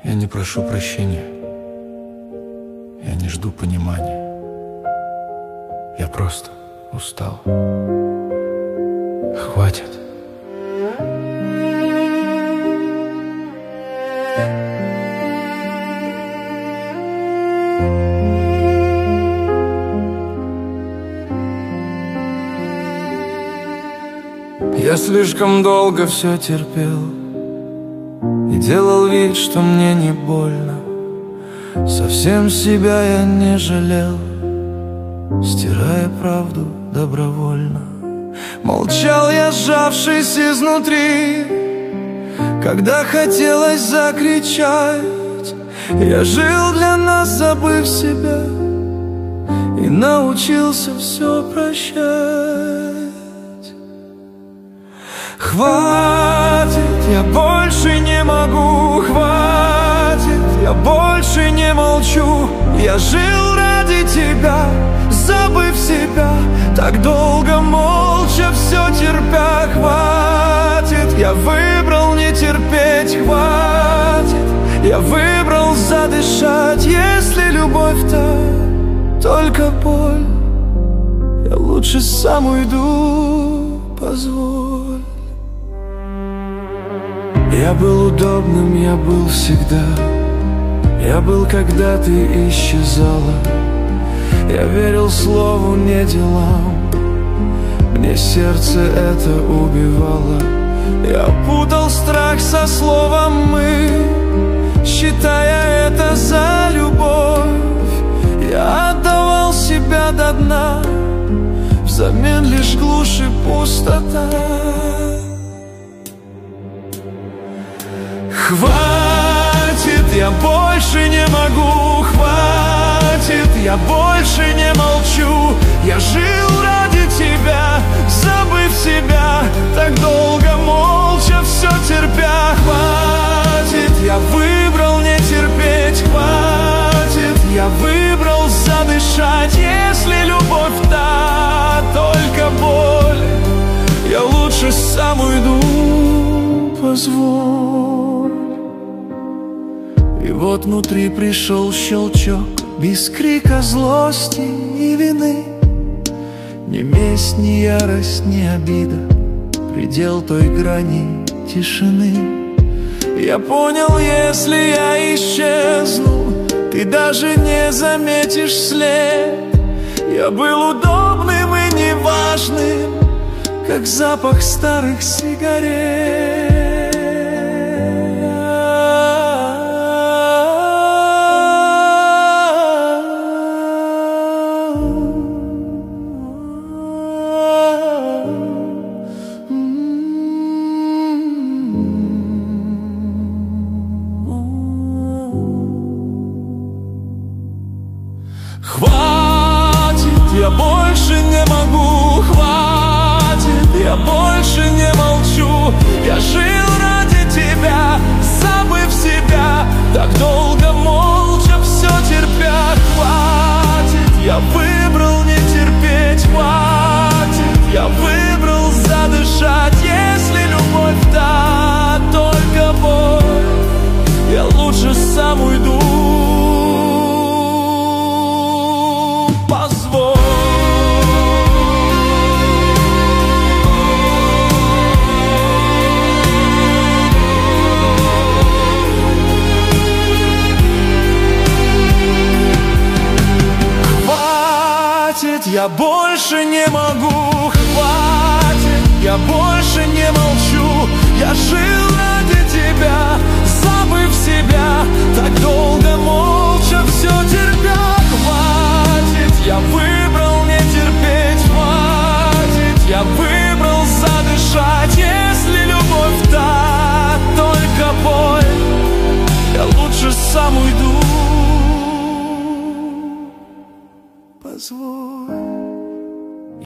Я не прошу прощения, я не жду понимания. Я просто устал. Хватит. Я слишком долго все терпел и делал вид, что мне не больно. Совсем себя я не жалел, стирая правду добровольно. Молчал я, сжавшись изнутри, когда хотелось закричать. Я жил для нас, забыв себя, и научился все прощать. Хватит, я больше не могу, хватит, я больше не молчу. Я жил ради тебя, забыв себя, так долго молча все терпя. Хватит, я выбрал не терпеть, хватит, я выбрал задышать. Если любовь-то только боль, я лучше сам уйду, позволь. Я был удобным, я был всегда, я был, когда ты исчезала. Я верил слову, не делам, мне сердце это убивало. Я путал страх со словом «мы», считая это за любовь. Я отдавал себя до дна, взамен лишь глушь и пустота. Хватит, я больше не могу, хватит, я больше не молчу. Я жил ради тебя, забыв себя, так долго молча все терпя. Хватит, я выбрал не терпеть, хватит, я выбрал задышать. Если любовь-то только боль, я лучше сам уйду, позволь. И вот внутри пришел щелчок, без крика злости и вины. Ни месть, ни ярость, ни обида, предел той грани тишины. Я понял, если я исчезну, ты даже не заметишь след. Я был удобным и неважным, как запах старых сигарет. Хватит, я больше не могу, хватит, я больше не молчу. Я жил ради тебя, забыв себя, так долго молча все терпя. Хватит, я выбрал не терпеть, хватит, я выбрал задышать. Если любовь-то только боль, я лучше сам уйду. Я больше не могу, хватит, я больше не молчу. Я жил ради тебя, забыв себя, так долго молча.